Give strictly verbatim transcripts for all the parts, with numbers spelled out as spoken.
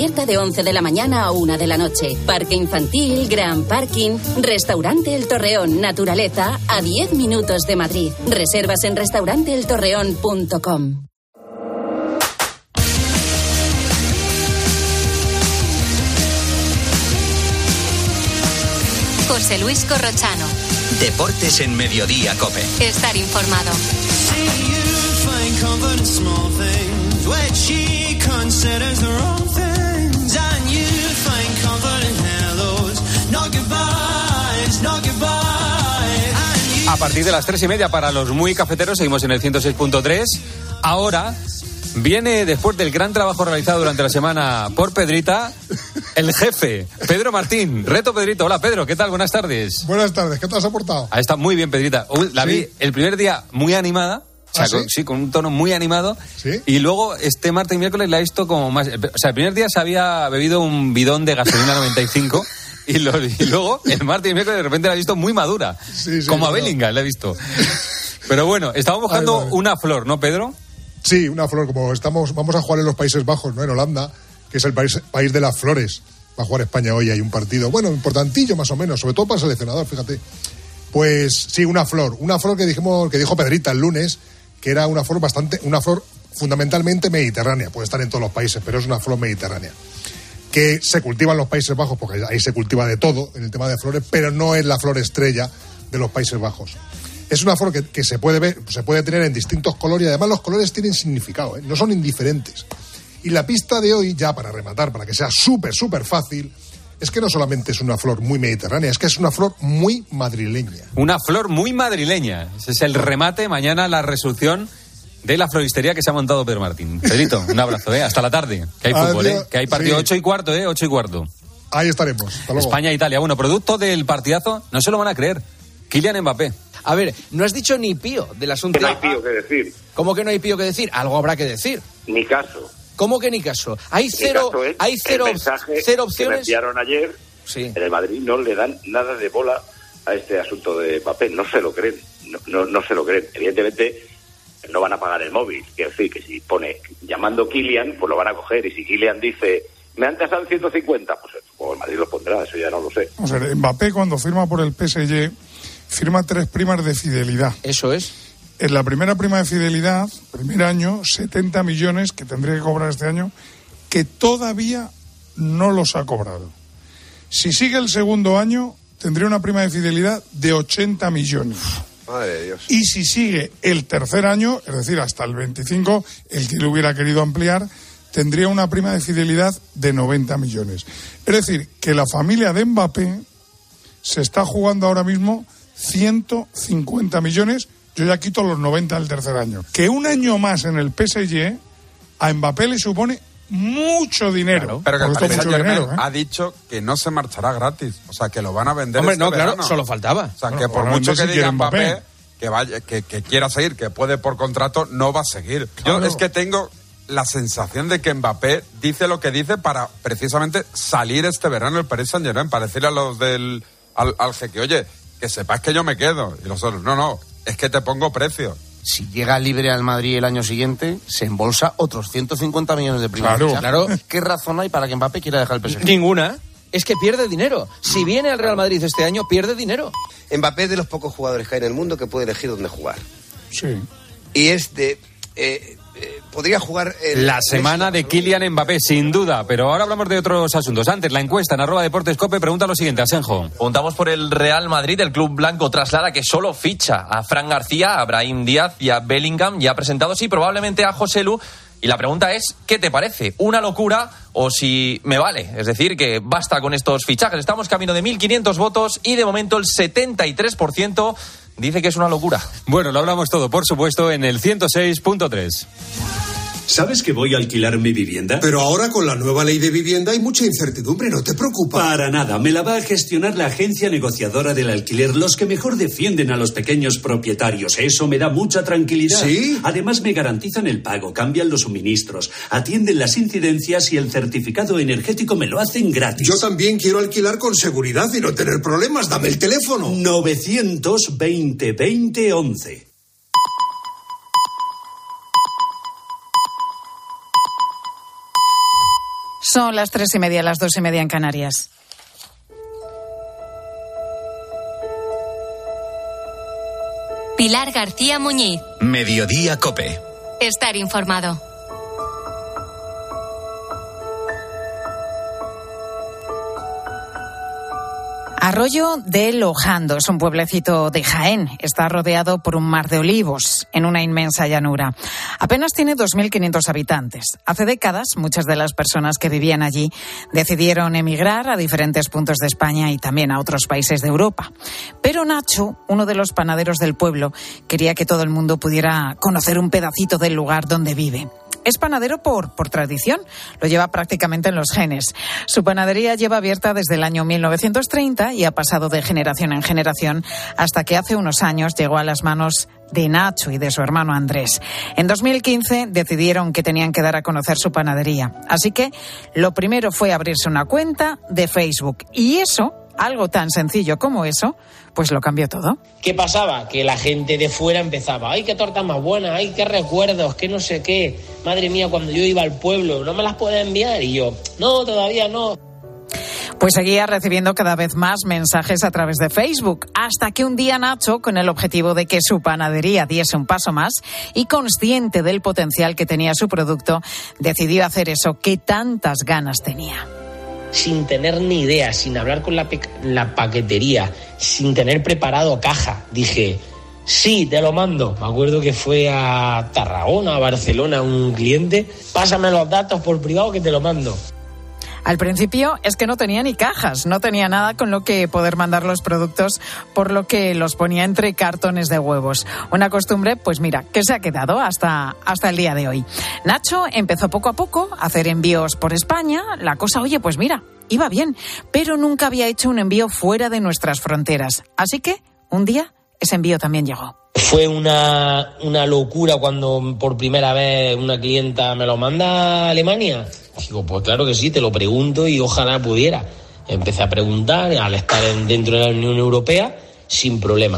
Abierta de once de la mañana a una de la noche. Parque infantil, gran parking, restaurante El Torreón, naturaleza, a diez minutos de Madrid. Reservas en restaurante el torreón punto com. José Luis Corrochano. Deportes en Mediodía COPE. Estar informado. A partir de las tres y media para los muy cafeteros seguimos en el ciento seis punto tres. Ahora viene, después del gran trabajo realizado durante la semana por Pedrita, el jefe, Pedro Martín. Reto Pedrito. Hola Pedro, ¿qué tal? Buenas tardes. Buenas tardes, ¿qué te has aportado? Ahí está muy bien Pedrita. La vi ¿Sí? el primer día muy animada. O sea, ¿Ah, sí? Con, sí, con un tono muy animado. ¿Sí? Y luego este martes y miércoles la he visto como más... O sea, el primer día se había bebido un bidón de gasolina noventa y cinco y, lo, y luego el martes y miércoles de repente la he visto muy madura. Sí, sí, como a claro. Bellingham la he visto. Pero bueno, estamos buscando Ay, vale. una flor, ¿no, Pedro? Sí, una flor, como estamos, vamos a jugar en los Países Bajos, ¿no? En Holanda, que es el país, país de las flores. Va a jugar España hoy, hay un partido, bueno, importantillo más o menos, sobre todo para el seleccionador, fíjate. Pues sí, una flor, una flor que dijimos, que dijo Pedrita el lunes, que era una flor bastante, una flor fundamentalmente mediterránea, puede estar en todos los países, pero es una flor mediterránea, que se cultiva en los Países Bajos, porque ahí se cultiva de todo en el tema de flores, pero no es la flor estrella de los Países Bajos. Es una flor que, que se puede ver, se puede tener en distintos colores, y además los colores tienen significado, ¿eh? No son indiferentes. Y la pista de hoy, ya para rematar, para que sea súper, súper fácil, es que no solamente es una flor muy mediterránea, es que es una flor muy madrileña. Una flor muy madrileña. Ese es el remate. Mañana la resolución de la floristería que se ha montado Pedro Martín. Pedrito, un abrazo, ¿eh? Hasta la tarde. Que hay fútbol, Adiós. ¿eh? Que hay partido Sí. ocho y cuarto, ¿eh? Ocho y cuarto. Ahí estaremos. Hasta luego. España-Italia. Bueno, producto del partidazo, no se lo van a creer. Kylian Mbappé. A ver, no has dicho ni pío del asunto. Que no hay pío que decir. ¿Cómo que no hay pío que decir? Algo habrá que decir. Ni caso. ¿Cómo que ni caso? Hay Ni cero, caso es hay cero, el mensaje cero que me opciones. enviaron ayer. Sí. En el Madrid no le dan nada de bola a este asunto de papel. No se lo creen. No, no, no se lo creen. Evidentemente no van a pagar el móvil. Quiero decir que si pone llamando Kylian, pues lo van a coger. Y si Kylian dice, me han tasado ciento cincuenta, pues, pues el Madrid lo pondrá. Eso ya no lo sé. O sea, Mbappé cuando firma por el P S G firma tres primas de fidelidad. Eso es. En la primera prima de fidelidad, primer año, setenta millones que tendría que cobrar este año, que todavía no los ha cobrado. Si sigue el segundo año, tendría una prima de fidelidad de ochenta millones. Madre de Dios. Y si sigue el tercer año, es decir, hasta el veinticinco, el que le hubiera querido ampliar, tendría una prima de fidelidad de noventa millones. Es decir, que la familia de Mbappé se está jugando ahora mismo ciento cincuenta millones, yo ya quito los noventa del tercer año. Que un año más en el P S G a Mbappé le supone mucho dinero. Claro, pero que el Porque Paris esto es mucho Saint-Germain dinero, ¿eh? ha dicho que no se marchará gratis, o sea, que lo van a vender. Hombre, este no, claro, verano. solo faltaba. O sea, Bueno, que por van a mucho vender que si diga quiere Mbappé, Mbappé. que vaya, que, que quiera seguir, que puede por contrato, no va a seguir. Claro. Yo es que tengo la sensación de que Mbappé dice lo que dice para precisamente salir este verano el Paris Saint-Germain, para decirle a los del al, al jeque, oye, que sepas que yo me quedo. Y los otros, no, no, es que te pongo precio. Si llega libre al Madrid el año siguiente, se embolsa otros ciento cincuenta millones de primas. Claro. Claro. ¿Qué razón hay para que Mbappé quiera dejar el P S G? Ninguna. Es que pierde dinero. Si viene al Real Madrid este año, pierde dinero. Mbappé es de los pocos jugadores que hay en el mundo que puede elegir dónde jugar. Sí. Y es de... Eh, eh, podría jugar... En La semana de Kylian Mbappé, sin duda. Pero ahora hablamos de otros asuntos. Antes, la encuesta en arroba Deportes Cope pregunta lo siguiente, Asenjo. Preguntamos por el Real Madrid. El club blanco traslada que solo ficha a Fran García, a Brahim Díaz y a Bellingham, ya presentados, y probablemente a Joselu. Y la pregunta es, ¿qué te parece? ¿Una locura o si me vale? Es decir, que basta con estos fichajes. Estamos camino de mil quinientos votos y de momento el setenta y tres por ciento dice que es una locura. Bueno, lo hablamos todo, por supuesto, en el ciento seis punto tres. ¿Sabes que voy a alquilar mi vivienda? Pero ahora con la nueva ley de vivienda hay mucha incertidumbre, ¿no te preocupa? Para nada, me la va a gestionar la agencia negociadora del alquiler, los que mejor defienden a los pequeños propietarios. Eso me da mucha tranquilidad. ¿Sí? Además me garantizan el pago, cambian los suministros, atienden las incidencias y el certificado energético me lo hacen gratis. Yo también quiero alquilar con seguridad y no tener problemas. Dame el teléfono. novecientos veinte veinte once. Son las tres y media, las dos y media en Canarias. Pilar García Muñiz. Mediodía COPE. Estar informado. Arroyo de Lojando es un pueblecito de Jaén. Está rodeado por un mar de olivos en una inmensa llanura. Apenas tiene dos mil quinientos habitantes. Hace décadas, muchas de las personas que vivían allí decidieron emigrar a diferentes puntos de España y también a otros países de Europa. Pero Nacho, uno de los panaderos del pueblo, quería que todo el mundo pudiera conocer un pedacito del lugar donde vive. Es panadero por, por tradición, lo lleva prácticamente en los genes. Su panadería lleva abierta desde el año mil novecientos treinta y ha pasado de generación en generación hasta que hace unos años llegó a las manos de Nacho y de su hermano Andrés. En dos mil quince decidieron que tenían que dar a conocer su panadería. Así que lo primero fue abrirse una cuenta de Facebook. Y eso, algo tan sencillo como eso, pues lo cambió todo. ¿Qué pasaba? Que la gente de fuera empezaba, ¡ay, qué torta más buena! ¡Ay, qué recuerdos! ¡Qué no sé qué! Madre mía, cuando yo iba al pueblo, ¿no me las puedes enviar? Y yo, no, todavía no. Pues seguía recibiendo cada vez más mensajes a través de Facebook, hasta que un día Nacho, con el objetivo de que su panadería diese un paso más y consciente del potencial que tenía su producto, decidió hacer eso que tantas ganas tenía. Sin tener ni idea, sin hablar con la, pe- la paquetería, sin tener preparado caja, dije, sí, te lo mando. Me acuerdo que fue a Tarragona, a Barcelona, un cliente, pásame los datos por privado que te lo mando. Al principio es que no tenía ni cajas, no tenía nada con lo que poder mandar los productos, por lo que los ponía entre cartones de huevos. Una costumbre, pues mira, que se ha quedado hasta, hasta el día de hoy. Nacho empezó poco a poco a hacer envíos por España. La cosa, oye, pues mira, iba bien, pero nunca había hecho un envío fuera de nuestras fronteras. Así que, un día, ese envío también llegó. Fue una, una locura cuando por primera vez una clienta me lo manda a Alemania. Digo, pues claro que sí, te lo pregunto y ojalá pudiera. Empecé a preguntar, al estar en, dentro de la Unión Europea, sin problema.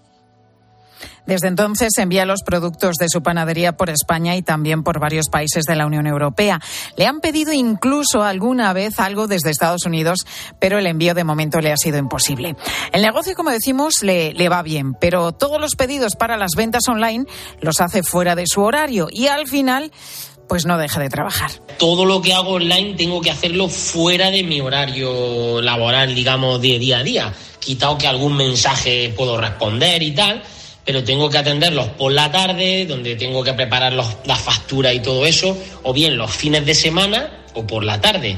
Desde entonces envía los productos de su panadería por España y también por varios países de la Unión Europea. Le han pedido incluso alguna vez algo desde Estados Unidos, pero el envío de momento le ha sido imposible. El negocio, como decimos, le, le va bien, pero todos los pedidos para las ventas online los hace fuera de su horario y al final pues no deja de trabajar. Todo lo que hago online tengo que hacerlo fuera de mi horario laboral, digamos, de día a día. Quitado que algún mensaje puedo responder y tal, pero tengo que atenderlos por la tarde, donde tengo que preparar los, las facturas y todo eso, o bien los fines de semana o por la tarde.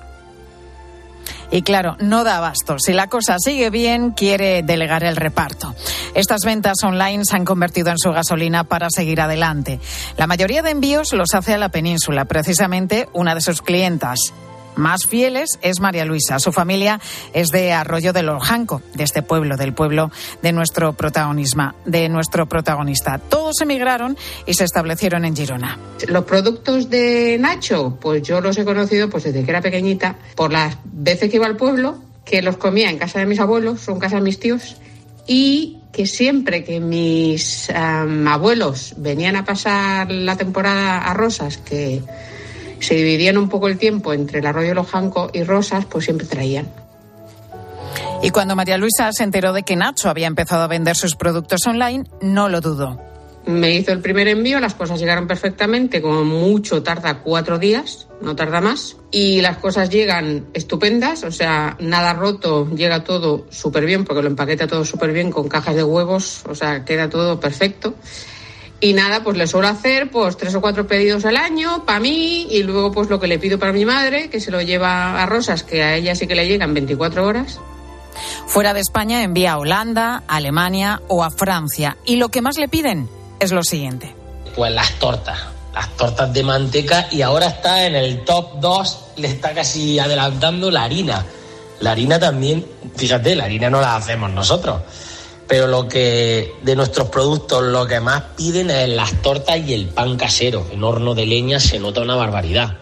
Y claro, no da abasto. Si la cosa sigue bien, quiere delegar el reparto. Estas ventas online se han convertido en su gasolina para seguir adelante. La mayoría de envíos los hace a la península. Precisamente una de sus clientas más fieles es María Luisa. Su familia es de Arroyo de Lojando, de este pueblo, del pueblo de nuestro protagonismo, de nuestro protagonista. Todos emigraron y se establecieron en Girona. Los productos de Nacho, pues yo los he conocido pues desde que era pequeñita, por las veces que iba al pueblo, que los comía en casa de mis abuelos o en casa de mis tíos, y que siempre que mis um, abuelos venían a pasar la temporada a Rosas, que se dividían un poco el tiempo entre el Arroyo Lojando y Rosas, pues siempre traían. Y cuando María Luisa se enteró de que Nacho había empezado a vender sus productos online, no lo dudó. Me hizo el primer envío, las cosas llegaron perfectamente, como mucho tarda cuatro días, no tarda más. Y las cosas llegan estupendas, o sea, nada roto, llega todo súper bien, porque lo empaqueta todo súper bien con cajas de huevos, o sea, queda todo perfecto. Y nada, pues le suelo hacer pues tres o cuatro pedidos al año para mí y luego pues lo que le pido para mi madre, que se lo lleva a Rosas, que a ella sí que le llegan veinticuatro horas. Fuera de España envía a Holanda, a Alemania o a Francia. Y lo que más le piden es lo siguiente. Pues las tortas, las tortas de manteca, y ahora está en el top dos, le está casi adelantando la harina. La harina también, fíjate, la harina no la hacemos nosotros. Pero lo que de nuestros productos lo que más piden es las tortas y el pan casero. En horno de leña se nota una barbaridad.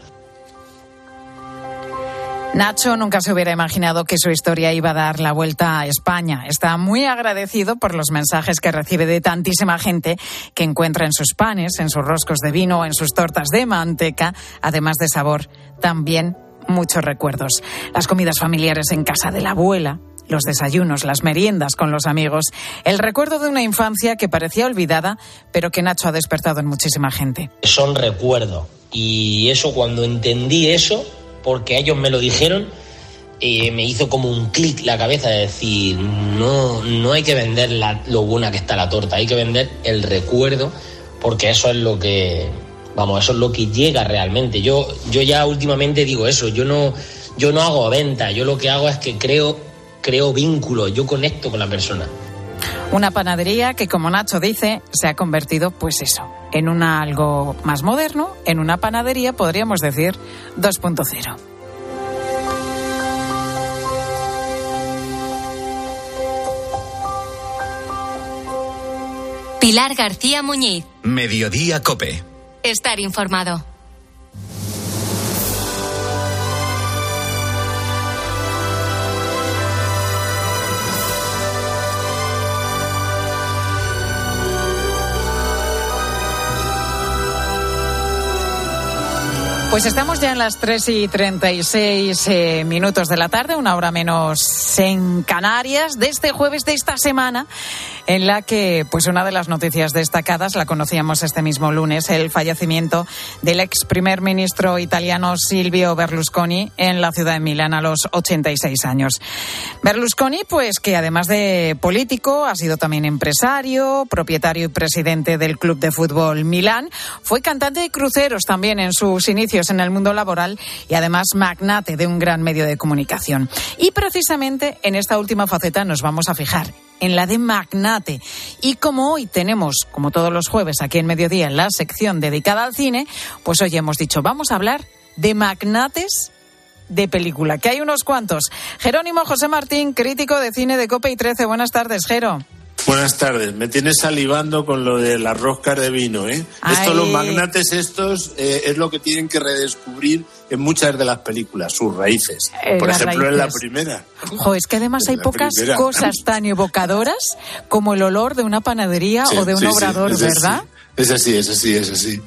Nacho nunca se hubiera imaginado que su historia iba a dar la vuelta a España. Está muy agradecido por los mensajes que recibe de tantísima gente que encuentra en sus panes, en sus roscos de vino, en sus tortas de manteca, además de sabor, también muchos recuerdos. Las comidas familiares en casa de la abuela, los desayunos, las meriendas con los amigos, el recuerdo de una infancia que parecía olvidada, pero que Nacho ha despertado en muchísima gente. Son recuerdos. Y eso, cuando entendí eso, porque ellos me lo dijeron, eh, me hizo como un clic la cabeza de decir, no, no hay que vender la, lo buena que está la torta, hay que vender el recuerdo, porque eso es lo que, vamos, eso es lo que llega realmente. Yo, yo ya últimamente digo eso, yo no, yo no hago venta, yo lo que hago es que creo, creo vínculos, yo conecto con la persona. Una panadería que, como Nacho dice, se ha convertido, pues eso, en una algo más moderno, en una panadería, podríamos decir, dos punto cero. Pilar García Muñiz. Mediodía Cope. Estar informado. Pues estamos ya en las tres y treinta y seis eh, minutos de la tarde, una hora menos en Canarias, de este jueves de esta semana, en la que, pues una de las noticias destacadas, la conocíamos este mismo lunes, el fallecimiento del ex primer ministro italiano Silvio Berlusconi en la ciudad de Milán a los ochenta y seis años. Berlusconi, pues que además de político, ha sido también empresario, propietario y presidente del club de fútbol Milán, fue cantante de cruceros también en sus inicios en el mundo laboral y además magnate de un gran medio de comunicación. Y precisamente en esta última faceta nos vamos a fijar, en la de magnate. Y como hoy tenemos, como todos los jueves aquí en Mediodía, la sección dedicada al cine, pues hoy hemos dicho, vamos a hablar de magnates de película, que hay unos cuantos. Jerónimo José Martín, crítico de cine de COPE y trece. Buenas tardes, Jero. Buenas tardes. Me tienes salivando con lo de las roscas de vino, ¿eh? Ay. Esto, los magnates estos, eh, es lo que tienen que redescubrir en muchas de las películas, sus raíces. Eh, Por ejemplo, raíces. en la primera. Jo, es que además hay La pocas primera. cosas tan evocadoras como el olor de una panadería Sí, o de un sí, sí, obrador, es ¿verdad? así. Es así, es así, es así.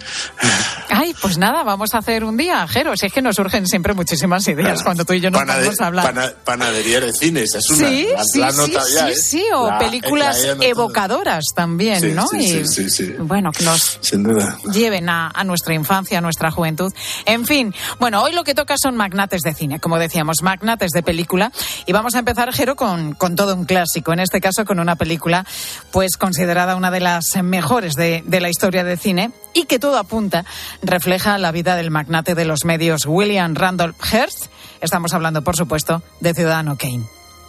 Ay, pues nada, vamos a hacer un día, Jero. Si es que nos surgen siempre muchísimas ideas cuando tú y yo nos Panade- vamos a hablar. pana- panadería de cine, esa es una. Sí, la, sí, la he sí, notado ya, sí, ¿eh? sí, o La- películas la he anotado. evocadoras también, Sí, ¿no? sí, y sí, sí, sí. bueno, que nos Sin duda. lleven a, a nuestra infancia, a nuestra juventud. En fin, bueno, hoy lo que toca son magnates de cine, como decíamos, magnates de película. Y vamos a empezar, Jero, con, con todo un clásico, en este caso con una película pues considerada una de las mejores de, de la historia del cine y que todo apunta refleja la vida del magnate de los medios William Randolph Hearst. Estamos hablando, por supuesto, de Ciudadano Kane.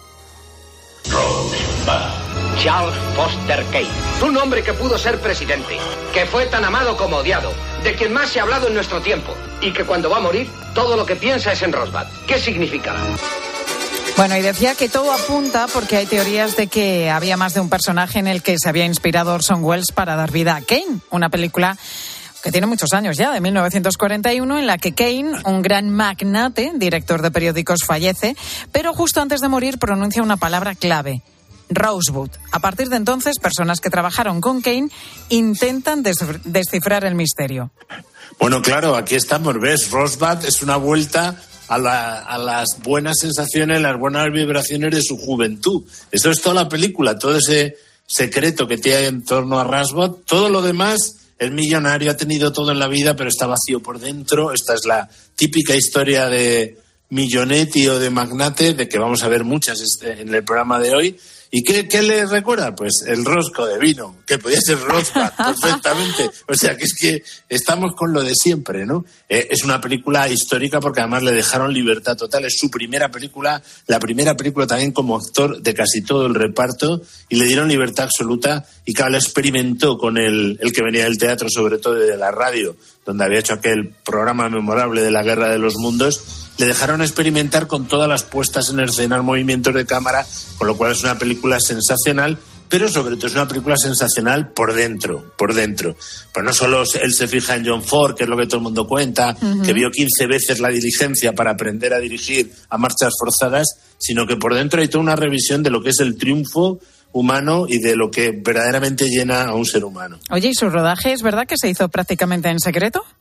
Charles Foster Kane, un hombre que pudo ser presidente, que fue tan amado como odiado, de quien más se ha hablado en nuestro tiempo, y que cuando va a morir, todo lo que piensa es en Roswell. ¿Qué significa? Bueno, y decía que todo apunta porque hay teorías de que había más de un personaje en el que se había inspirado Orson Welles para dar vida a Kane, una película que tiene muchos años ya, de mil novecientos cuarenta y uno, en la que Kane, un gran magnate, director de periódicos, fallece, pero justo antes de morir pronuncia una palabra clave: Rosewood. A partir de entonces, personas que trabajaron con Kane intentan des- descifrar el misterio. Bueno, claro, aquí estamos, ¿ves? Rosebud es una vuelta a, la, a las buenas sensaciones, las buenas vibraciones de su juventud. Eso es toda la película, todo ese secreto que tiene en torno a Rosebud. Todo lo demás, el millonario ha tenido todo en la vida, pero está vacío por dentro. Esta es la típica historia de millonetti o de magnate, de que vamos a ver muchas este, en el programa de hoy. ¿Y qué, qué le recuerda? Pues el rosco de vino, que podía ser Rosebud perfectamente. O sea, que es que estamos con lo de siempre, ¿no? Eh, es una película histórica porque además le dejaron libertad total. Es su primera película, la primera película también como actor de casi todo el reparto, y le dieron libertad absoluta. Y claro, lo experimentó con el, el que venía del teatro, sobre todo de la radio, donde había hecho aquel programa memorable de la Guerra de los Mundos. Le dejaron experimentar con todas las puestas en escena, movimientos de cámara, con lo cual es una película sensacional, pero sobre todo es una película sensacional por dentro, por dentro. Pues no solo él se fija en John Ford, que es lo que todo el mundo cuenta, uh-huh. que vio quince veces La Diligencia para aprender a dirigir a marchas forzadas, sino que por dentro hay toda una revisión de lo que es el triunfo humano y de lo que verdaderamente llena a un ser humano. Oye, ¿y su rodaje es verdad que se hizo prácticamente en secreto?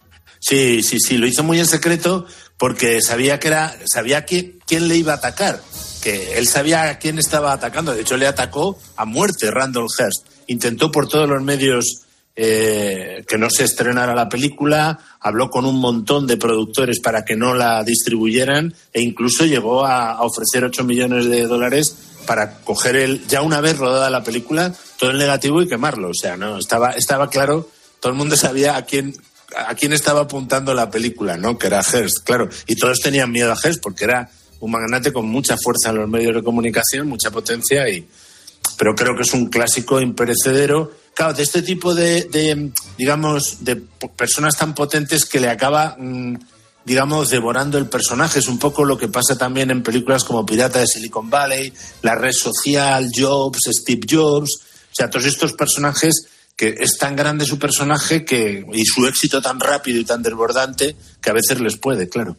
Sí, sí, sí, lo hizo muy en secreto porque sabía que era, sabía que, quién le iba a atacar, que él sabía a quién estaba atacando. De hecho, le atacó a muerte Randall Hearst. Intentó por todos los medios eh, que no se estrenara la película, habló con un montón de productores para que no la distribuyeran e incluso llegó a, a ofrecer ocho millones de dólares para coger el, ya una vez rodada la película, todo el negativo y quemarlo. O sea, no, estaba, estaba claro, todo el mundo sabía a quién, a quién estaba apuntando la película, ¿no? Que era Hearst, claro. Y todos tenían miedo a Hearst porque era un magnate con mucha fuerza en los medios de comunicación, mucha potencia, y pero creo que es un clásico imperecedero. Claro, de este tipo de, de digamos, de personas tan potentes que le acaba, mmm, digamos, devorando el personaje. Es un poco lo que pasa también en películas como Pirata de Silicon Valley, La Red Social, Jobs, Steve Jobs. O sea, todos estos personajes que es tan grande su personaje que y su éxito tan rápido y tan desbordante que a veces les puede, claro.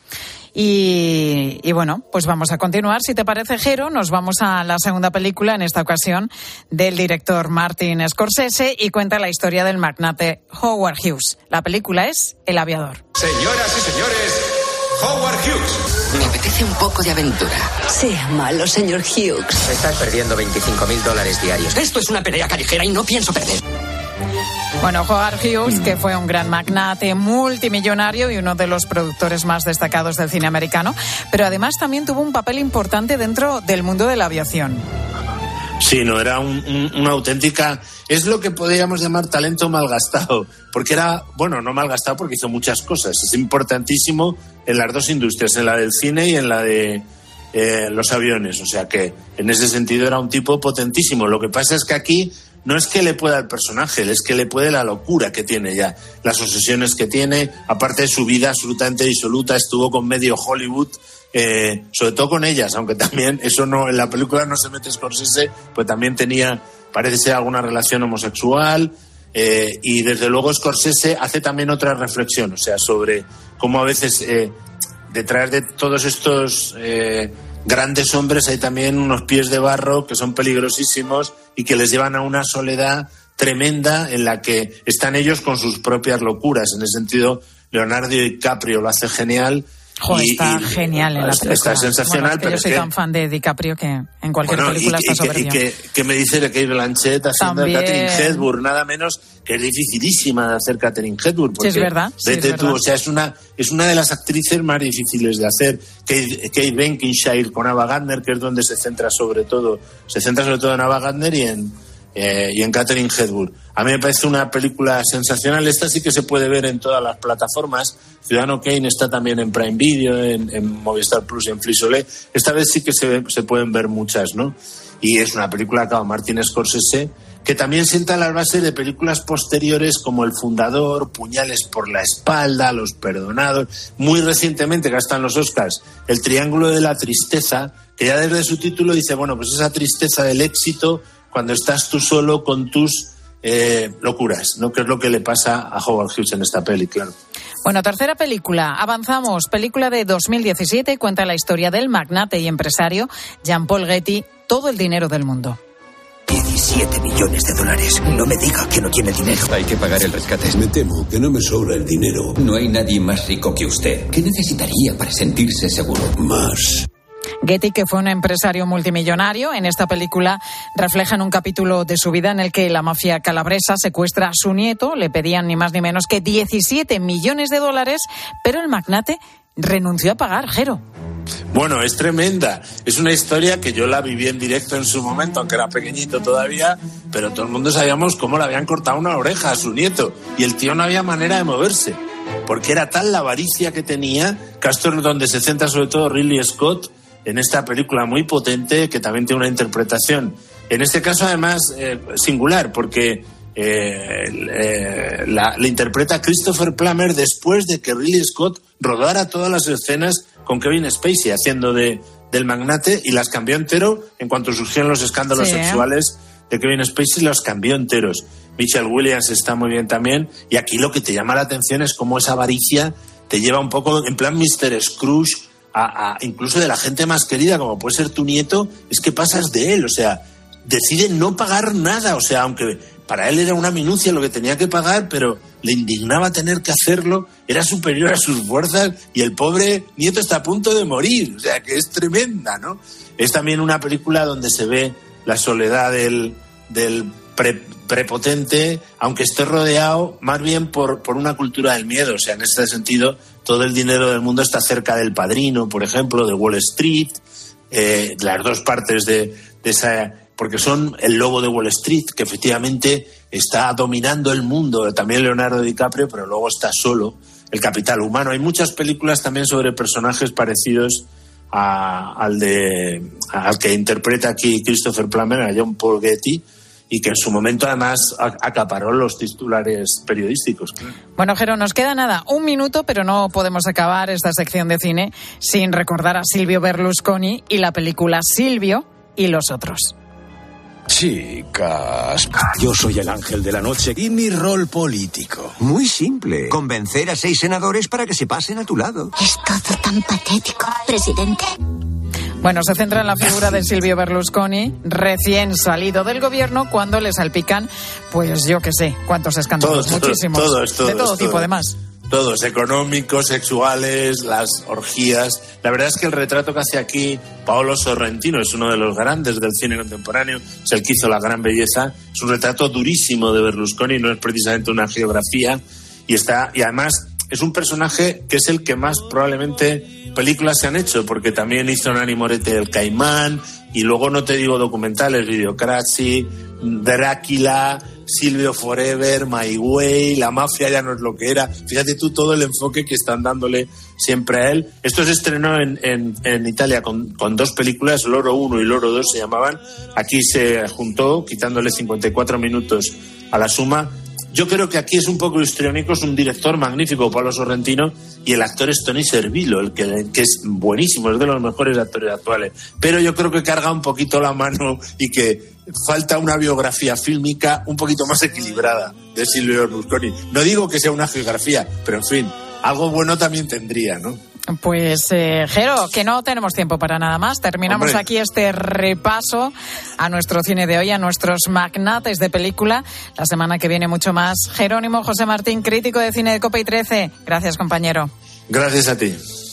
Y, y bueno, pues vamos a continuar. Si te parece, Jero, nos vamos a la segunda película, en esta ocasión, del director Martin Scorsese, y cuenta la historia del magnate Howard Hughes. La película es El aviador. Señoras y señores, Howard Hughes. Me apetece un poco de aventura. Sea malo, señor Hughes. Estás perdiendo veinticinco mil dólares diarios. Esto es una pelea callejera y no pienso perder. Bueno, Howard Hughes, que fue un gran magnate multimillonario y uno de los productores más destacados del cine americano, pero además también tuvo un papel importante dentro del mundo de la aviación. Sí, no, era un, un, una auténtica... Es lo que podríamos llamar talento malgastado, porque era, bueno, no malgastado porque hizo muchas cosas. Es importantísimo en las dos industrias, en la del cine y en la de eh, los aviones. O sea que en ese sentido era un tipo potentísimo. Lo que pasa es que aquí no es que le pueda el personaje, es que le puede la locura que tiene ya, las obsesiones que tiene, aparte de su vida absolutamente disoluta, estuvo con medio Hollywood, eh, sobre todo con ellas, aunque también eso no, en la película no se mete Scorsese, pues también tenía, parece ser, alguna relación homosexual, eh, y desde luego Scorsese hace también otra reflexión, o sea, sobre cómo a veces eh, detrás de todos estos eh, grandes hombres hay también unos pies de barro que son peligrosísimos y que les llevan a una soledad tremenda en la que están ellos con sus propias locuras. En ese sentido, Leonardo DiCaprio lo hace genial. Jo, y, está y, genial en la película. Está sensacional. Bueno, es que pero yo soy es que, tan fan de DiCaprio que en cualquier bueno, película y, está y, soberbio. ¿Y qué, qué me dice de Kate Blanchett haciendo de Catherine Hepburn? Nada menos que es dificilísima de hacer Catherine Hepburn. Sí, es verdad. Sí, vete es tú, verdad. o sea, es una, es una de las actrices más difíciles de hacer. Kate, Kate Beckinsale con Ava Gardner, que es donde se centra sobre todo, se centra sobre todo en Ava Gardner y en Eh, y en Catherine Hepburn. A mí me parece una película sensacional. Esta sí que se puede ver en todas las plataformas. Ciudadano Kane está también en Prime Video, en, en Movistar Plus y en Frisolé. Esta vez sí que se, se pueden ver muchas, ¿no? Y es una película, claro, Martin Scorsese, que también sienta las bases de películas posteriores como El Fundador, Puñales por la espalda, Los Perdonados. Muy recientemente, que están los Oscars, El Triángulo de la Tristeza, que ya desde su título dice, bueno, pues esa tristeza del éxito cuando estás tú solo con tus eh, locuras, ¿no? Que es lo que le pasa a Howard Hughes en esta peli, claro. Bueno, tercera película. Avanzamos. Película de dos mil diecisiete. Cuenta la historia del magnate y empresario Jean-Paul Getty. Todo el dinero del mundo. diecisiete millones de dólares. No me diga que no tiene dinero. Hay que pagar el rescate. Me temo que no me sobra el dinero. No hay nadie más rico que usted. ¿Qué necesitaría para sentirse seguro? Más. Getty, que fue un empresario multimillonario, en esta película reflejan un capítulo de su vida en el que la mafia calabresa secuestra a su nieto. Le pedían ni más ni menos que diecisiete millones de dólares, pero el magnate renunció a pagar, Jero. Bueno, es tremenda. Es una historia que yo la viví en directo en su momento, aunque era pequeñito todavía, pero todo el mundo sabíamos cómo le habían cortado una oreja a su nieto y el tío no había manera de moverse, porque era tal la avaricia que tenía, que esto es donde se centra sobre todo Ridley Scott en esta película muy potente, que también tiene una interpretación, en este caso además eh, singular, porque eh, eh, la, la interpreta Christopher Plummer después de que Ridley Scott rodara todas las escenas con Kevin Spacey haciendo de, del magnate, y las cambió entero en cuanto surgieron los escándalos sí, sexuales de Kevin Spacey, los cambió enteros. Michelle Williams está muy bien también, y aquí lo que te llama la atención es cómo esa avaricia te lleva un poco en plan mister Scrooge, A, a, incluso de la gente más querida, como puede ser tu nieto, es que pasas de él, o sea, decide no pagar nada, o sea, aunque para él era una minucia lo que tenía que pagar, pero le indignaba tener que hacerlo, era superior a sus fuerzas y el pobre nieto está a punto de morir, o sea, que es tremenda, ¿no? Es también una película donde se ve la soledad del, del pre, prepotente, aunque esté rodeado más bien por, por una cultura del miedo, o sea, en este sentido, todo el dinero del mundo está cerca del Padrino, por ejemplo, de Wall Street, eh, las dos partes de, de esa... porque son el lobo de Wall Street, que efectivamente está dominando el mundo, también Leonardo DiCaprio, pero luego está solo, el capital humano. Hay muchas películas también sobre personajes parecidos a, al, de, al que interpreta aquí Christopher Plummer, a John Paul Getty, y que en su momento además acaparó los titulares periodísticos. Bueno, Jero, nos queda nada, un minuto, pero no podemos acabar esta sección de cine sin recordar a Silvio Berlusconi y la película Silvio y los otros. Chicas, yo soy el ángel de la noche y mi rol político. Muy simple. Convencer a seis senadores para que se pasen a tu lado. Es todo tan patético, presidente. Bueno, se centra en la figura de Silvio Berlusconi, recién salido del gobierno, cuando le salpican, pues yo qué sé, cuántos escándalos, todos, muchísimos, todos, todos, de todo todos, tipo, todos. además. Todos, económicos, sexuales, las orgías. La verdad es que el retrato que hace aquí Paolo Sorrentino es uno de los grandes del cine contemporáneo, es el que hizo La Gran Belleza. Es un retrato durísimo de Berlusconi, no es precisamente una geografía, y está y además es un personaje que es el que más probablemente películas se han hecho, porque también hizo Nanni Moretti El Caimán, y luego no te digo documentales, Videocracy, Drácula, Silvio Forever, My Way, La Mafia ya no es lo que era. Fíjate tú todo el enfoque que están dándole siempre a él. Esto se estrenó en, en, en Italia con, con dos películas, Loro uno y Loro dos se llamaban. Aquí se juntó, quitándole cincuenta y cuatro minutos a la suma. Yo creo que aquí es un poco histriónico, es un director magnífico, Paolo Sorrentino, y el actor es Tony Servillo, el que, que es buenísimo, es de los mejores actores actuales. Pero yo creo que carga un poquito la mano y que falta una biografía fílmica un poquito más equilibrada de Silvio Berlusconi. No digo que sea una geografía, pero en fin, algo bueno también tendría, ¿no? Pues, eh, Jero, que no tenemos tiempo para nada más. Terminamos Hombre. aquí este repaso a nuestro cine de hoy, a nuestros magnates de película. La semana que viene mucho más. Jerónimo José Martín, crítico de cine de Cope y trece. Gracias, compañero. Gracias a ti.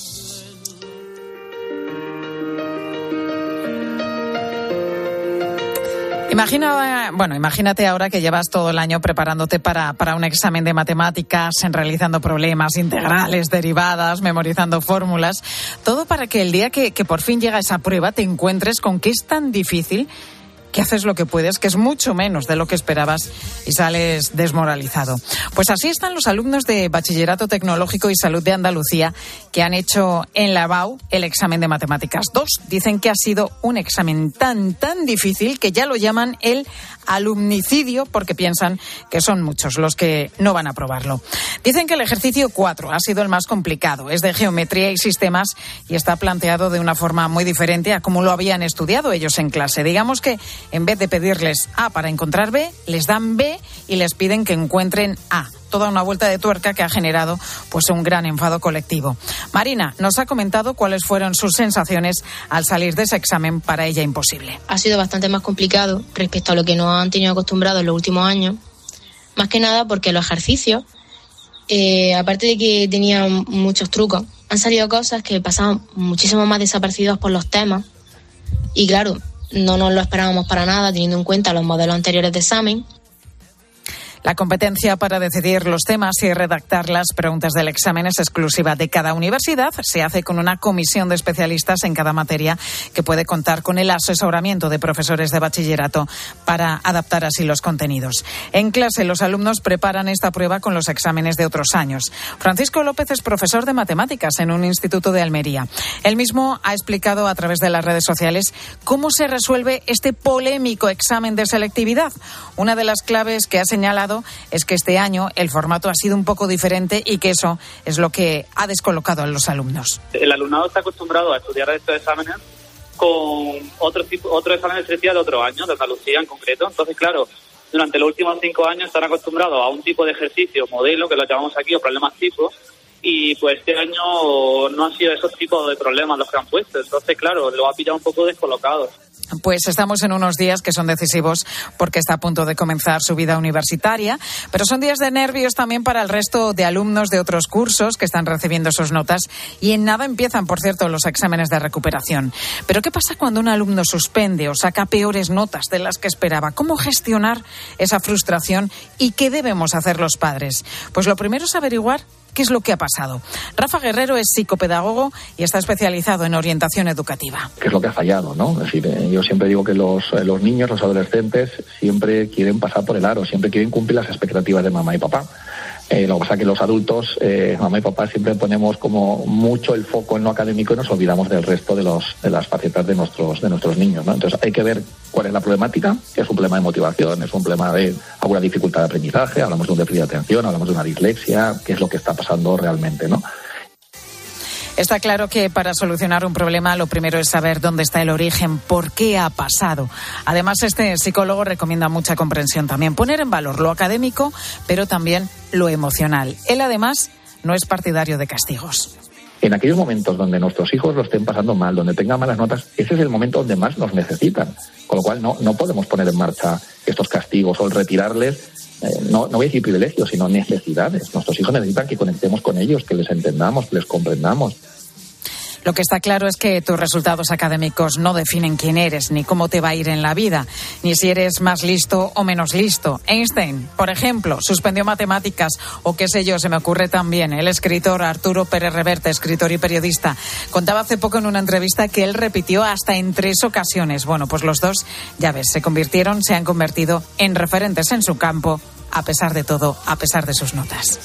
Imagina, bueno, imagínate ahora que llevas todo el año preparándote para, para un examen de matemáticas, realizando problemas, integrales, derivadas, memorizando fórmulas, todo para que el día que, que por fin llega esa prueba te encuentres con que es tan difícil que haces lo que puedes, que es mucho menos de lo que esperabas y sales desmoralizado. Pues así están los alumnos de Bachillerato Tecnológico y Salud de Andalucía que han hecho en la B A U el examen de Matemáticas dos. Dicen que ha sido un examen tan, tan difícil que ya lo llaman el alumnicidio porque piensan que son muchos los que no van a aprobarlo. Dicen que el ejercicio cuatro ha sido el más complicado, es de geometría y sistemas y está planteado de una forma muy diferente a como lo habían estudiado ellos en clase. Digamos que en vez de pedirles A para encontrar B, les dan B y les piden que encuentren A. Toda una vuelta de tuerca que ha generado pues un gran enfado colectivo. Marina nos ha comentado cuáles fueron sus sensaciones al salir de ese examen para ella imposible. Ha sido bastante más complicado respecto a lo que nos han tenido acostumbrados en los últimos años. Más que nada porque los ejercicios, eh, aparte de que tenían muchos trucos, han salido cosas que pasaban muchísimo más desapercibidas por los temas. Y claro, no nos lo esperábamos para nada, teniendo en cuenta los modelos anteriores de examen. La competencia para decidir los temas y redactar las preguntas del examen es exclusiva de cada universidad. Se hace con una comisión de especialistas en cada materia que puede contar con el asesoramiento de profesores de bachillerato para adaptar así los contenidos. En clase, los alumnos preparan esta prueba con los exámenes de otros años. Francisco López es profesor de matemáticas en un instituto de Almería. Él mismo ha explicado a través de las redes sociales cómo se resuelve este polémico examen de selectividad. Una de las claves que ha señalado es que este año el formato ha sido un poco diferente y que eso es lo que ha descolocado a los alumnos. El alumnado está acostumbrado a estudiar estos exámenes con otro tipo, otro examen de selectividad de otro año, de Andalucía en concreto. Entonces, claro, durante los últimos cinco años están acostumbrados a un tipo de ejercicio, modelo, que lo llamamos aquí, o problemas tipo, y pues este año no han sido esos tipos de problemas los que han puesto. Entonces, claro, lo ha pillado un poco descolocado. Pues estamos en unos días que son decisivos porque está a punto de comenzar su vida universitaria, pero son días de nervios también para el resto de alumnos de otros cursos que están recibiendo sus notas y en nada empiezan, por cierto, los exámenes de recuperación. Pero ¿qué pasa cuando un alumno suspende o saca peores notas de las que esperaba? ¿Cómo gestionar esa frustración y qué debemos hacer los padres? Pues lo primero es averiguar ¿qué es lo que ha pasado? Rafa Guerrero es psicopedagogo y está especializado en orientación educativa. ¿Qué es lo que ha fallado, no? Es decir, eh, yo siempre digo que los, eh, los niños, los adolescentes, siempre quieren pasar por el aro, siempre quieren cumplir las expectativas de mamá y papá. Eh, lo que pasa es que los adultos, eh, mamá y papá, siempre ponemos como mucho el foco en lo académico y nos olvidamos del resto de los de las facetas de nuestros de nuestros niños, ¿no? Entonces hay que ver cuál es la problemática, que es un problema de motivación, es un problema de alguna dificultad de aprendizaje, hablamos de un déficit de atención, hablamos de una dislexia, qué es lo que está pasando realmente, ¿no? Está claro que para solucionar un problema lo primero es saber dónde está el origen, por qué ha pasado. Además, este psicólogo recomienda mucha comprensión también, poner en valor lo académico, pero también lo emocional. Él, además, no es partidario de castigos. En aquellos momentos donde nuestros hijos lo estén pasando mal, donde tengan malas notas, ese es el momento donde más nos necesitan. Con lo cual no, no podemos poner en marcha estos castigos o el retirarles, eh, no, no voy a decir privilegios, sino necesidades. Nuestros hijos necesitan que conectemos con ellos, que les entendamos, que les comprendamos. Lo que está claro es que tus resultados académicos no definen quién eres, ni cómo te va a ir en la vida, ni si eres más listo o menos listo. Einstein, por ejemplo, suspendió matemáticas, o qué sé yo, se me ocurre también. El escritor Arturo Pérez Reverte, escritor y periodista, contaba hace poco en una entrevista que él repitió hasta en tres ocasiones. Bueno, pues los dos, ya ves, se convirtieron, se han convertido en referentes en su campo, a pesar de todo, a pesar de sus notas.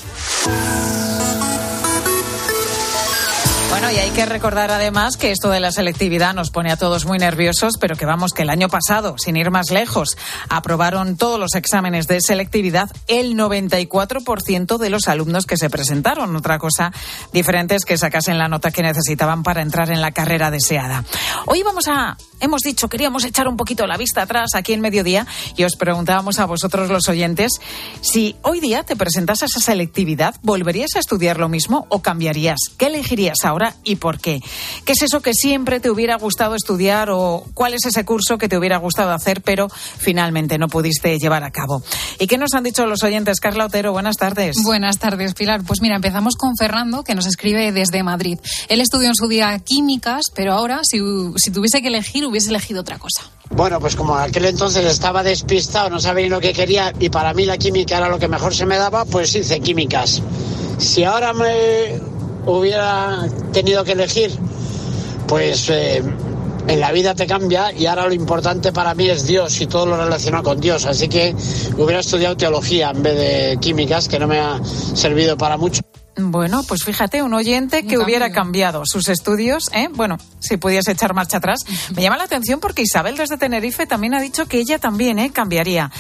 Bueno, y hay que recordar además que esto de la selectividad nos pone a todos muy nerviosos, pero que vamos, que el año pasado, sin ir más lejos, aprobaron todos los exámenes de selectividad el noventa y cuatro por ciento de los alumnos que se presentaron. Otra cosa diferente es que sacasen la nota que necesitaban para entrar en la carrera deseada. Hoy vamos a, hemos dicho, queríamos echar un poquito la vista atrás aquí en Mediodía y os preguntábamos a vosotros los oyentes si hoy día te presentases a selectividad, ¿volverías a estudiar lo mismo o cambiarías? ¿Qué elegirías ahora y por qué? ¿Qué es eso que siempre te hubiera gustado estudiar o cuál es ese curso que te hubiera gustado hacer pero finalmente no pudiste llevar a cabo? ¿Y qué nos han dicho los oyentes? Carla Otero, buenas tardes. Buenas tardes, Pilar. Pues mira, empezamos con Fernando, que nos escribe desde Madrid. Él estudió en su día químicas, pero ahora, si, si tuviese que elegir, hubiese elegido otra cosa. Bueno, pues como aquel entonces estaba despistado, no sabía lo que quería y para mí la química era lo que mejor se me daba, pues hice químicas. Si ahora me hubiera tenido que elegir, pues eh, en la vida te cambia y ahora lo importante para mí es Dios y todo lo relacionado con Dios, así que hubiera estudiado teología en vez de químicas, que no me ha servido para mucho. Bueno, pues fíjate, un oyente que hubiera cambiado sus estudios, ¿eh? Bueno, si pudiese echar marcha atrás. Me llama la atención porque Isabel desde Tenerife también ha dicho que ella también ¿eh? cambiaría.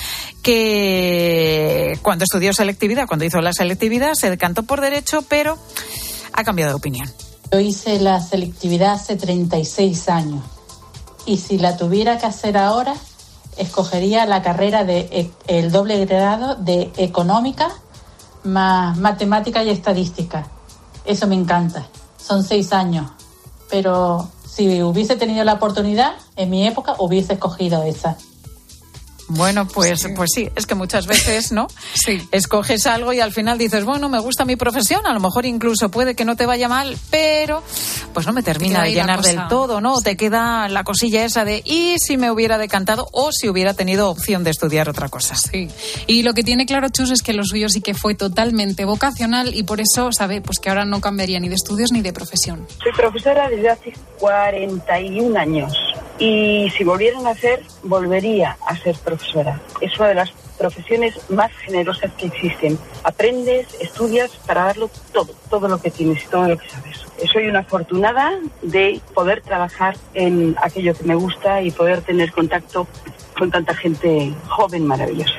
Que cuando estudió selectividad, cuando hizo la selectividad, se decantó por derecho, pero ha cambiado de opinión. Yo hice la selectividad hace treinta y seis años y si la tuviera que hacer ahora, escogería la carrera de el doble grado de económica más matemática y estadística. Eso me encanta. Son seis años. Pero si hubiese tenido la oportunidad, en mi época hubiese escogido esa. Bueno, pues sí. pues sí, es que muchas veces, ¿no? Sí. Escoges algo y al final dices, bueno, me gusta mi profesión, a lo mejor incluso puede que no te vaya mal, pero pues no me termina de llenar del todo, ¿no? Sí. Te queda la cosilla esa de, ¿y si me hubiera decantado o si hubiera tenido opción de estudiar otra cosa? Sí. Y lo que tiene claro Chus es que lo suyo sí que fue totalmente vocacional y por eso sabe pues que ahora no cambiaría ni de estudios ni de profesión. Soy profesora desde hace cuarenta y un años y si volvieran a hacer, volvería a ser profesora. Es una de las profesiones más generosas que existen. Aprendes, estudias para darlo todo, todo lo que tienes y todo lo que sabes. Soy una afortunada de poder trabajar en aquello que me gusta y poder tener contacto con tanta gente joven maravillosa.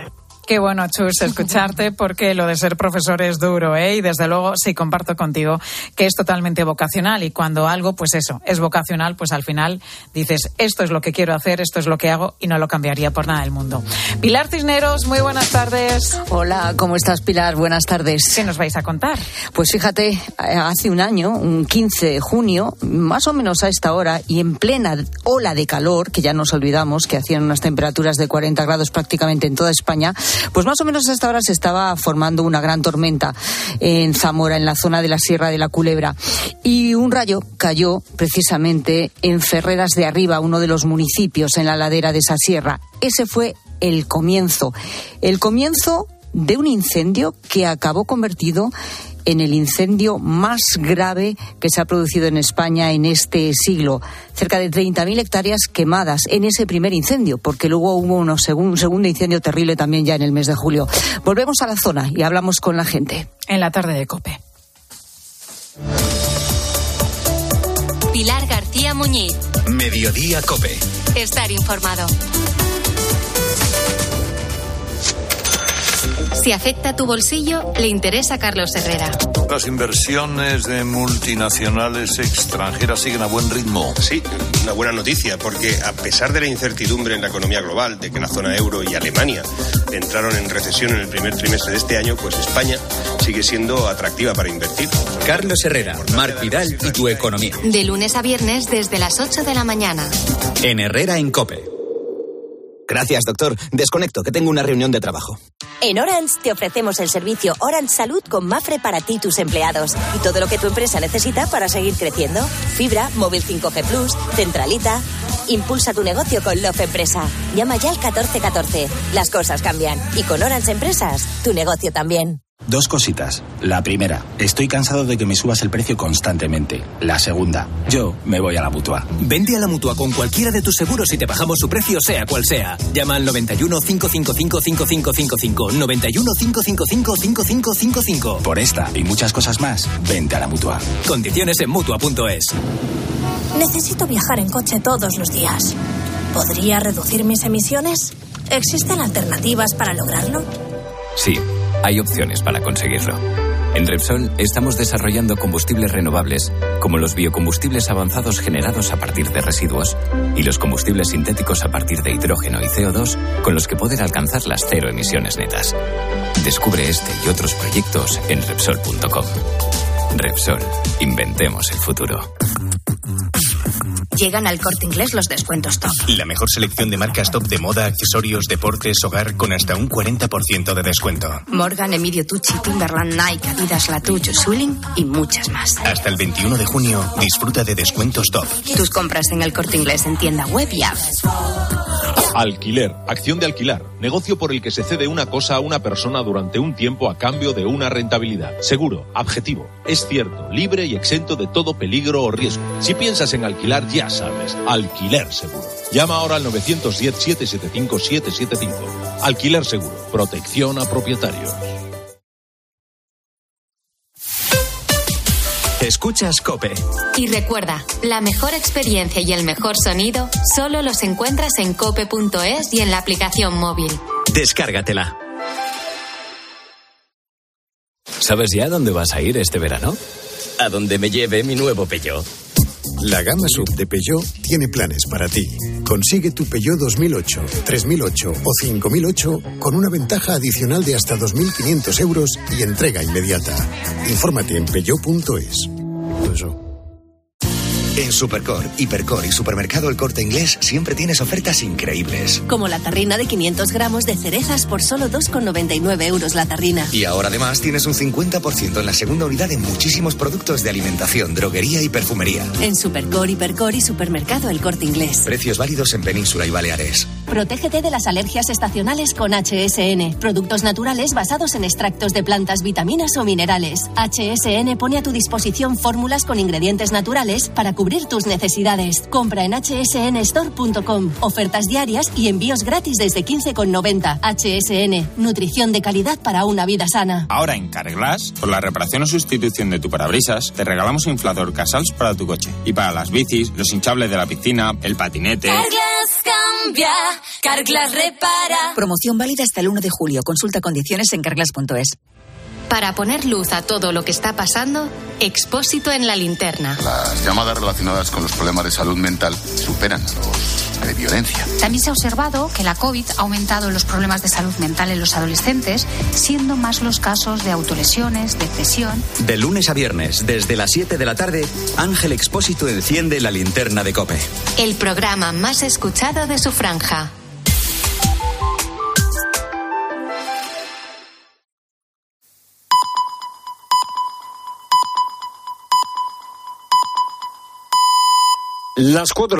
Qué bueno, Chus, escucharte, porque lo de ser profesor es duro, ¿eh? Y desde luego sí comparto contigo que es totalmente vocacional, y cuando algo, pues eso, es vocacional, pues al final dices, esto es lo que quiero hacer, esto es lo que hago, y no lo cambiaría por nada del mundo. Pilar Cisneros, muy buenas tardes. Hola, ¿cómo estás, Pilar? Buenas tardes. ¿Qué nos vais a contar? Pues fíjate, hace un año, un quince de junio, más o menos a esta hora, y en plena ola de calor, que ya nos olvidamos que hacían unas temperaturas de cuarenta grados prácticamente en toda España, pues más o menos a esta hora se estaba formando una gran tormenta en Zamora, en la zona de la Sierra de la Culebra, y un rayo cayó precisamente en Ferreras de Arriba, uno de los municipios en la ladera de esa sierra. Ese fue el comienzo, el comienzo de un incendio que acabó convertido en el incendio más grave que se ha producido en España en este siglo. Cerca de treinta mil hectáreas quemadas en ese primer incendio, porque luego hubo uno segun, un segundo incendio terrible también ya en el mes de julio. Volvemos a la zona y hablamos con la gente. En la tarde de COPE. Pilar García Muñiz. Mediodía COPE. Estar informado. Si afecta tu bolsillo, le interesa a Carlos Herrera. Las inversiones de multinacionales extranjeras siguen a buen ritmo. Sí, una buena noticia, porque a pesar de la incertidumbre en la economía global, de que la zona euro y Alemania entraron en recesión en el primer trimestre de este año, pues España sigue siendo atractiva para invertir. Carlos Herrera, Marc Vidal y tu economía. De lunes a viernes desde las ocho de la mañana. En Herrera en COPE. Gracias, doctor. Desconecto, que tengo una reunión de trabajo. En Orange te ofrecemos el servicio Orange Salud con Mafre para ti y tus empleados. Y todo lo que tu empresa necesita para seguir creciendo. Fibra, móvil cinco G plus, centralita. Impulsa tu negocio con Love Empresa. Llama ya al catorce catorce. Las cosas cambian. Y con Orange Empresas, tu negocio también. Dos cositas. La primera, estoy cansado de que me subas el precio constantemente. La segunda, yo me voy a la Mutua. Vente a la Mutua con cualquiera de tus seguros y te bajamos su precio sea cual sea. Llama al noventa y uno, cinco cinco cinco, cinco cinco cinco cinco. noventa y uno, cinco cinco cinco, cinco cinco cinco cinco. Por esta y muchas cosas más, vente a la Mutua. Condiciones en Mutua punto es. Necesito viajar en coche todos los días. ¿Podría reducir mis emisiones? ¿Existen alternativas para lograrlo? Sí. Hay opciones para conseguirlo. En Repsol estamos desarrollando combustibles renovables, como los biocombustibles avanzados generados a partir de residuos y los combustibles sintéticos a partir de hidrógeno y C O dos, con los que poder alcanzar las cero emisiones netas. Descubre este y otros proyectos en Repsol punto com. Repsol, inventemos el futuro. Llegan al Corte Inglés los descuentos top. La mejor selección de marcas top de moda, accesorios, deportes, hogar, con hasta un cuarenta por ciento de descuento. Morgan, Emilio Tucci, Timberland, Nike, Adidas, Latouche, Swilling y muchas más. Hasta el veintiuno de junio, disfruta de descuentos top. Tus compras en el Corte Inglés en tienda web y app. Alquiler, acción de alquilar, negocio por el que se cede una cosa a una persona durante un tiempo a cambio de una rentabilidad. Seguro, objetivo, es cierto, libre y exento de todo peligro o riesgo. Si piensas en alquilar, ya sabes, Alquiler Seguro. Llama ahora al nueve uno cero, siete siete cinco, siete siete cinco. Alquiler Seguro, protección a propietarios. Escuchas COPE. Y recuerda, la mejor experiencia y el mejor sonido solo los encuentras en cope punto es y en la aplicación móvil. Descárgatela. ¿Sabes ya dónde vas a ir este verano? A donde me lleve mi nuevo Peugeot. La gama sub de Peugeot tiene planes para ti. Consigue tu Peugeot dos mil ocho, tres mil ocho o cinco mil ocho con una ventaja adicional de hasta dos mil quinientos euros y entrega inmediata. Infórmate en peugeot punto es. En Supercor, Hipercor y Supermercado El Corte Inglés siempre tienes ofertas increíbles. Como la tarrina de quinientos gramos de cerezas por solo dos con noventa y nueve euros la tarrina. Y ahora además tienes un cincuenta por ciento en la segunda unidad en muchísimos productos de alimentación, droguería y perfumería. En Supercor, Hipercor y Supermercado El Corte Inglés. Precios válidos en Península y Baleares. Protégete de las alergias estacionales con H S N. Productos naturales basados en extractos de plantas, vitaminas o minerales. H S N pone a tu disposición fórmulas con ingredientes naturales para cubrir tus necesidades. Compra en hache ese ene store punto com. Ofertas diarias y envíos gratis desde quince con noventa. H S N. Nutrición de calidad para una vida sana. Ahora en Carglass, por la reparación o sustitución de tu parabrisas, te regalamos un inflador Casals para tu coche. Y para las bicis, los hinchables de la piscina, el patinete... Carglass cambia, Carglass repara. Promoción válida hasta el uno de julio. Consulta condiciones en carglass punto es. Para poner luz a todo lo que está pasando, Expósito en la linterna. Las llamadas relacionadas con los problemas de salud mental superan a los de violencia. También se ha observado que la COVID ha aumentado los problemas de salud mental en los adolescentes, siendo más los casos de autolesiones, depresión. De lunes a viernes, desde las siete de la tarde, Ángel Expósito enciende la linterna de COPE. El programa más escuchado de su franja. Las cuatro